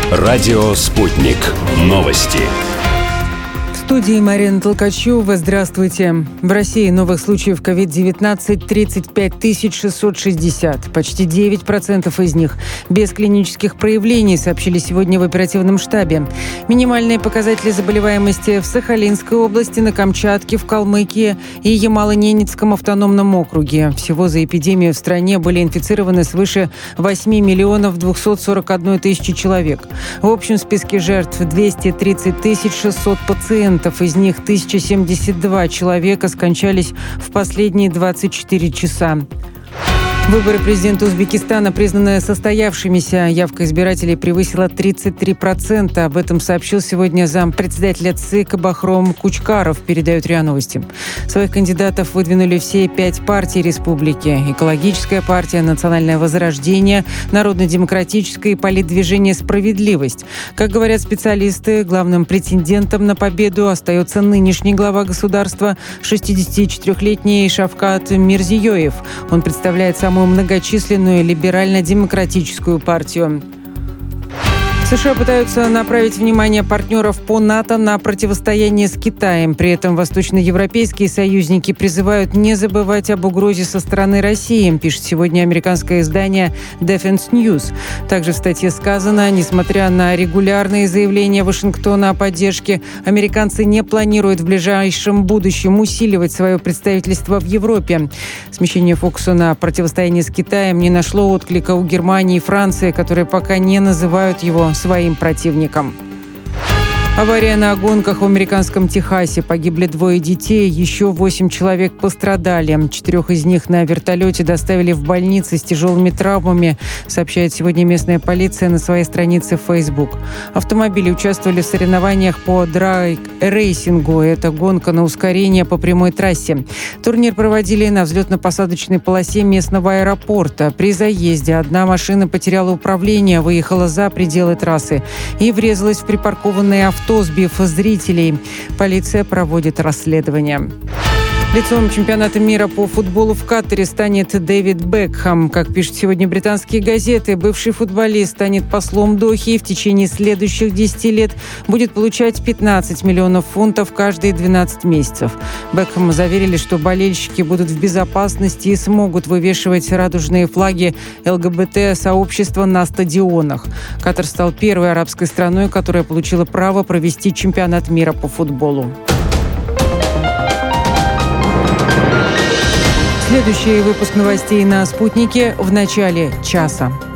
Радио «Спутник». Новости. В студии Марина Толкачева. Здравствуйте. В России новых случаев COVID-19 35 660. Почти 9% из них без клинических проявлений, сообщили сегодня в оперативном штабе. Минимальные показатели заболеваемости в Сахалинской области, на Камчатке, в Калмыкии и Ямало-Ненецком автономном округе. Всего за эпидемию в стране были инфицированы свыше 8 миллионов 241 тысячи человек. В общем списке жертв 230 600 пациентов. Из них 1072 человека скончались в последние 24 часа. Выборы президента Узбекистана признаны состоявшимися. Явка избирателей превысила 33%. Об этом сообщил сегодня зампредседателя ЦИК Бахром Кучкаров, передают РИА Новости. Своих кандидатов выдвинули все 5 партий республики. Экологическая партия, Национальное возрождение, Народно-демократическое и политдвижение «Справедливость». Как говорят специалисты, главным претендентом на победу остается нынешний глава государства, 64-летний Шавкат Мирзиёев. Он представляет самую многочисленную либерально-демократическую партию. США пытаются направить внимание партнеров по НАТО на противостояние с Китаем. При этом восточноевропейские союзники призывают не забывать об угрозе со стороны России, пишет сегодня американское издание Defense News. Также в статье сказано, несмотря на регулярные заявления Вашингтона о поддержке, американцы не планируют в ближайшем будущем усиливать свое представительство в Европе. Смещение фокуса на противостояние с Китаем не нашло отклика у Германии и Франции, которые пока не называют его своим противником. Авария на гонках в американском Техасе. Погибли 2 детей, еще 8 человек пострадали. 4 из них на вертолете доставили в больницы с тяжелыми травмами, сообщает сегодня местная полиция на своей странице в Facebook. Автомобили участвовали в соревнованиях по драг-рейсингу. Это гонка на ускорение по прямой трассе. Турнир проводили на взлетно-посадочной полосе местного аэропорта. При заезде одна машина потеряла управление, выехала за пределы трассы и врезалась в припаркованные авто, сбив зрителей. Полиция проводит расследование. Лицом чемпионата мира по футболу в Катаре станет Дэвид Бекхэм. Как пишут сегодня британские газеты, бывший футболист станет послом Дохи и в течение следующих 10 лет будет получать 15 миллионов фунтов каждые 12 месяцев. Бекхэма заверили, что болельщики будут в безопасности и смогут вывешивать радужные флаги ЛГБТ-сообщества на стадионах. Катар стал первой арабской страной, которая получила право провести чемпионат мира по футболу. Следующий выпуск новостей на «Спутнике» в начале часа.